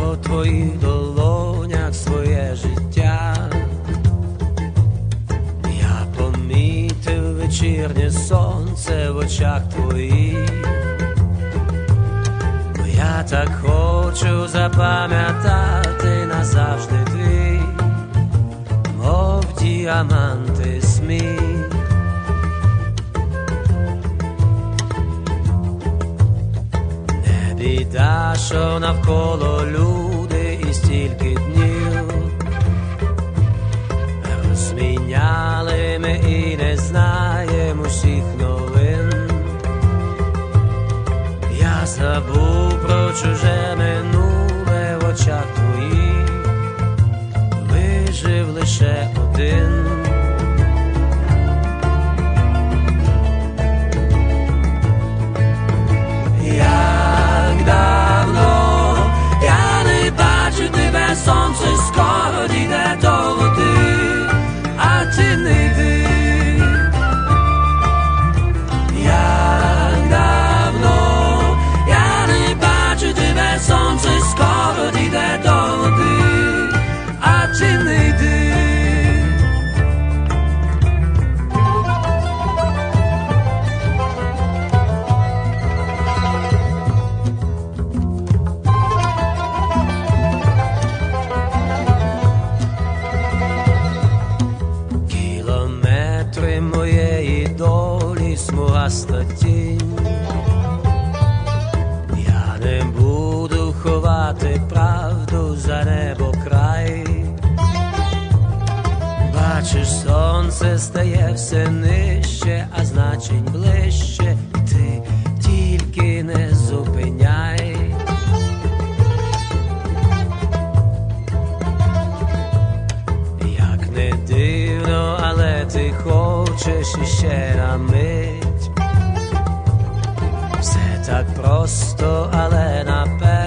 у твоїх долонях своє життя. Я помітив вечірнє сонце в очах твоїх. Я так хочу запам'ятати назавжди твій, мов діаманти сміх. Не біда, що навколо люди і стільки днів розміняли ми і не знаємо усіх новин. Я забув про чуже минуле в очах твоїх, вижив лише один. Як давно я не бачу тебе, сонце скоро дійде до води, а ти не йди. Сонце скоро дійде до води, а ти не йди. Кілометри моєї долі, смугаста тінь. Ховати правду за небо край. Бачиш, сонце стає все нижче, а значить ближче. Ти тільки не зупиняй. Як не дивно, але ти хочеш іще на мить. Все так просто, але напевно